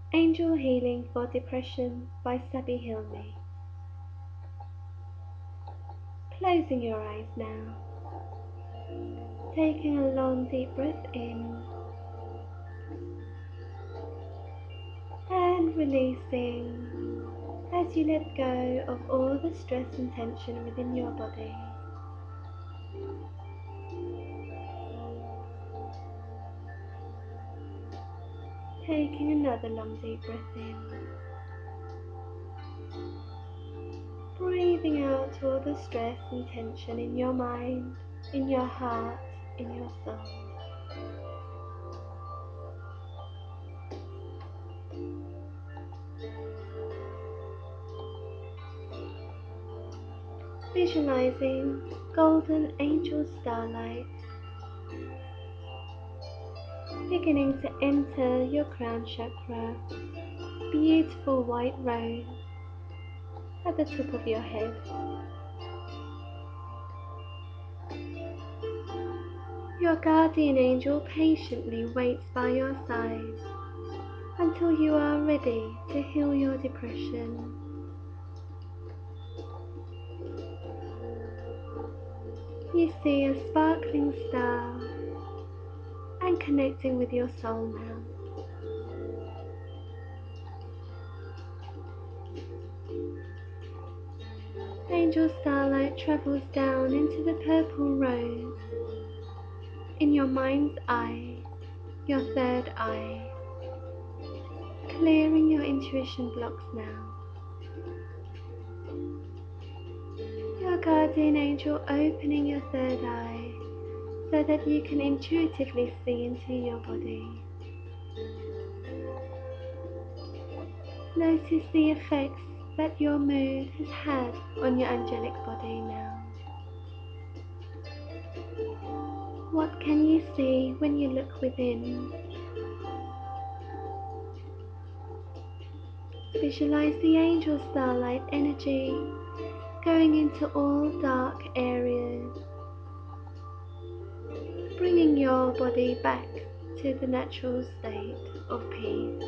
Angel Healing for Depression by Sabi Hilmi. Closing your eyes now. Taking a long deep breath in and releasing as you let go of all the stress and tension within your body. Taking another long deep breath in. Breathing out all the stress and tension in your mind, in your heart, in your soul. Visualizing golden angel starlight beginning to enter your crown chakra, beautiful white rose at the top of your head. Your guardian angel patiently waits by your side until you are ready to heal your depression. You see a sparkling star and connecting with your soul now. Angel starlight travels down into the purple rose in your mind's eye, your third eye, clearing your intuition blocks now. Your guardian angel opening your third eye so that you can intuitively see into your body. Notice the effects that your mood has had on your angelic body now. What can you see when you look within? Visualize the angel starlight energy going into all dark areas, bringing your body back to the natural state of peace.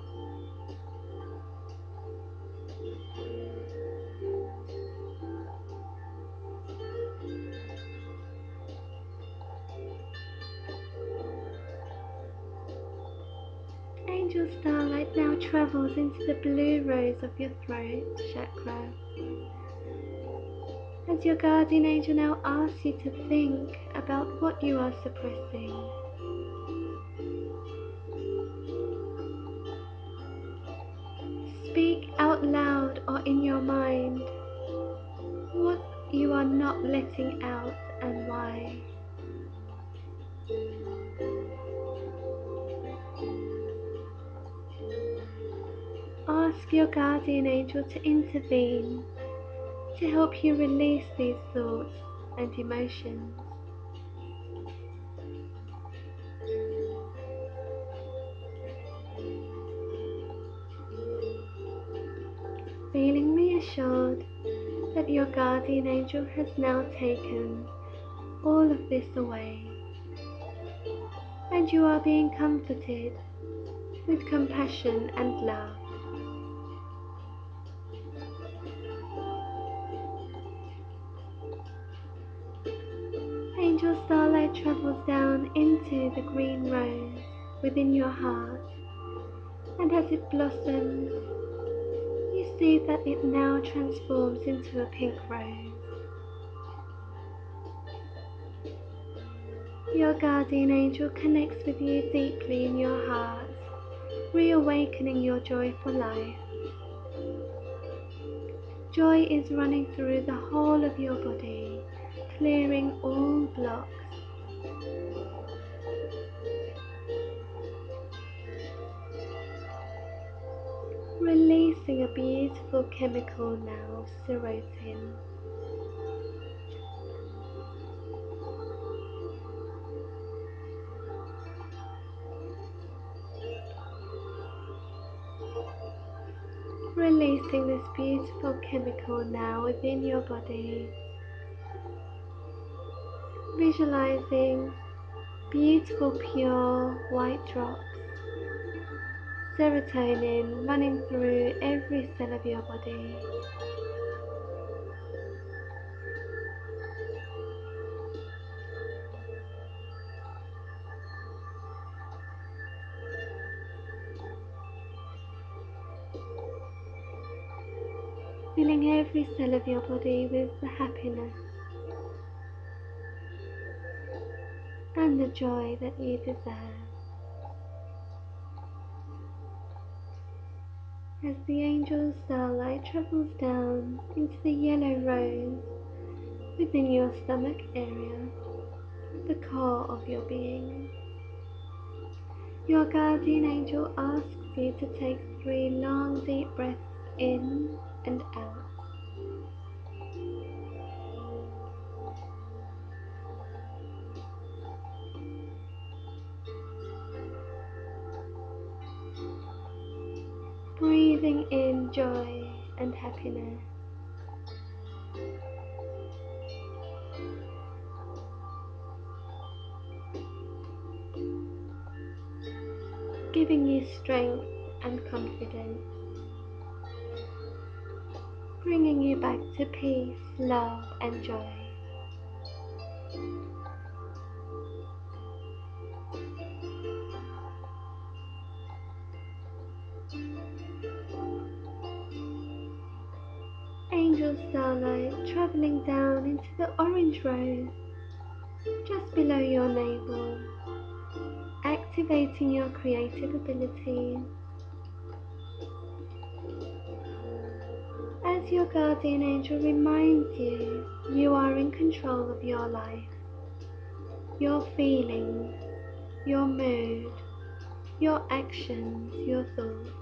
Angel starlight now travels into the blue rose of your throat chakra. As your guardian angel now asks you to think about what you are suppressing. Speak out loud or in your mind what you are not letting out and why. Ask your guardian angel to intervene to help you release these thoughts and emotions. Feeling reassured that your guardian angel has now taken all of this away, and you are being comforted with compassion and love. Angel starlight travels down into the green rose within your heart, and as it blossoms, you see that it now transforms into a pink rose. Your guardian angel connects with you deeply in your heart, reawakening your joy for life. Joy is running through the whole of your body, clearing all blocks. Releasing a beautiful chemical now, serotonin. Releasing this beautiful chemical now within your body. Visualizing beautiful pure white drops serotonin running through every cell of your body. Filling every cell of your body with the happiness and the joy that you deserve. As the angel starlight travels down into the yellow rose within your stomach area, the core of your being, your guardian angel asks you to take 3 long deep breaths in and out. Breathing in joy and happiness. Giving you strength and confidence. Bringing you back to peace, love and joy. Angel starlight traveling down into the orange rose just below your navel, activating your creative abilities. As your guardian angel reminds you, you are in control of your life, your feelings, your mood, your actions, your thoughts.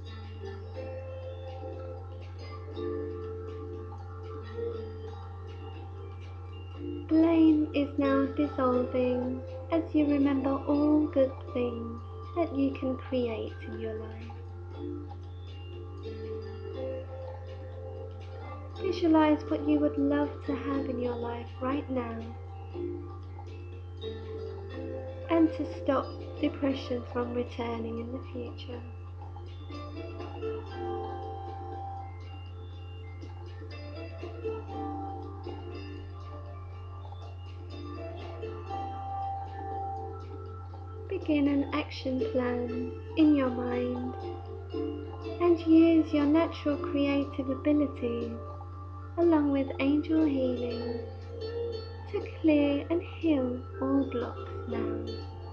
Blame is now dissolving as you remember all good things that you can create in your life. Visualize what you would love to have in your life right now, and to stop depression from returning in the future. Begin an action plan in your mind and use your natural creative abilities along with angel healing to clear and heal all blocks now.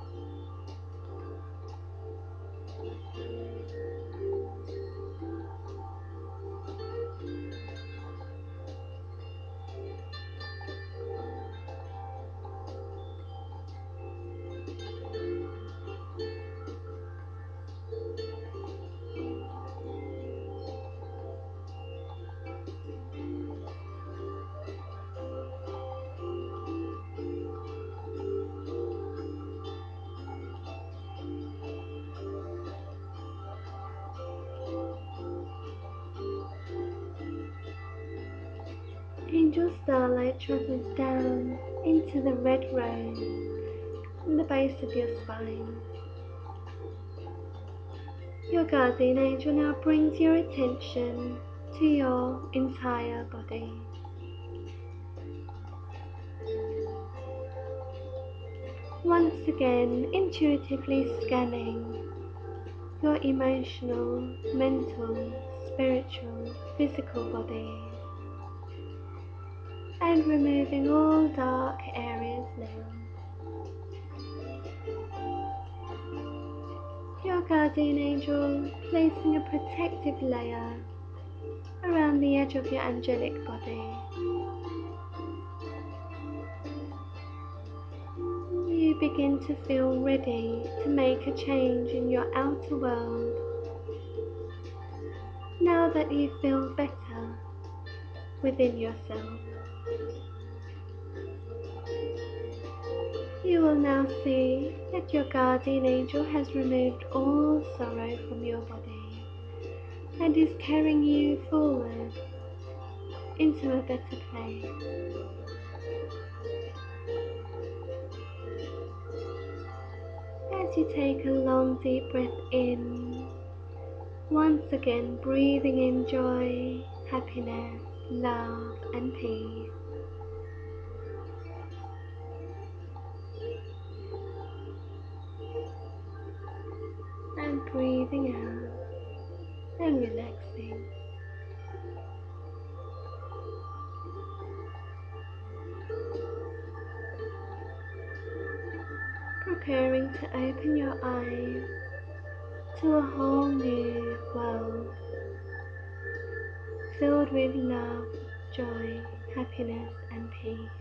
Angel starlight travels down into the red rose in the base of your spine. Your guardian angel now brings your attention to your entire body. Once again, intuitively scanning your emotional, mental, spiritual, physical body, and removing all dark areas now. Your guardian angel placing a protective layer around the edge of your angelic body. You begin to feel ready to make a change in your outer world now that you feel better within yourself. You will now see that your guardian angel has removed all sorrow from your body and is carrying you forward into a better place. As you take a long deep breath in Once again, breathing in joy, happiness, love, and peace. And breathing out and relaxing. Preparing to open your eyes to a whole new world filled with love, joy, happiness, and peace.